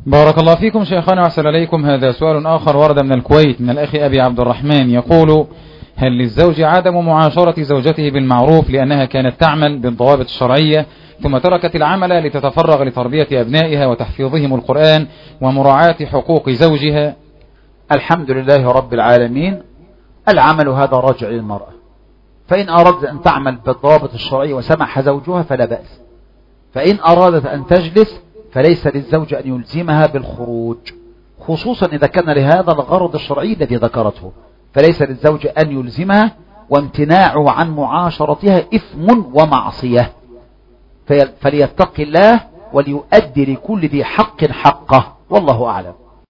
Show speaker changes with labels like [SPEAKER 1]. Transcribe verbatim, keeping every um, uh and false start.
[SPEAKER 1] بارك الله فيكم شيخنا وأحسن إليكم. هذا سؤال آخر ورد من الكويت من الأخ أبي عبد الرحمن، يقول: هل للزوج عدم معاشرة زوجته بالمعروف لأنها كانت تعمل بالضوابط الشرعية ثم تركت العمل لتتفرغ لتربية أبنائها وتحفيظهم القرآن ومراعاة حقوق زوجها؟
[SPEAKER 2] الحمد لله رب العالمين. العمل هذا راجع للمرأة، فإن أردت أن تعمل بالضوابط الشرعية وسمح زوجها فلا بأس، فإن أرادت أن تجلس فليس للزوج أن يلزمها بالخروج، خصوصا إذا كان لهذا الغرض الشرعي الذي ذكرته، فليس للزوج أن يلزمها، وامتناعه عن معاشرتها إثم ومعصية، فليتق الله وليؤدي لكل ذي حق حقه، والله أعلم.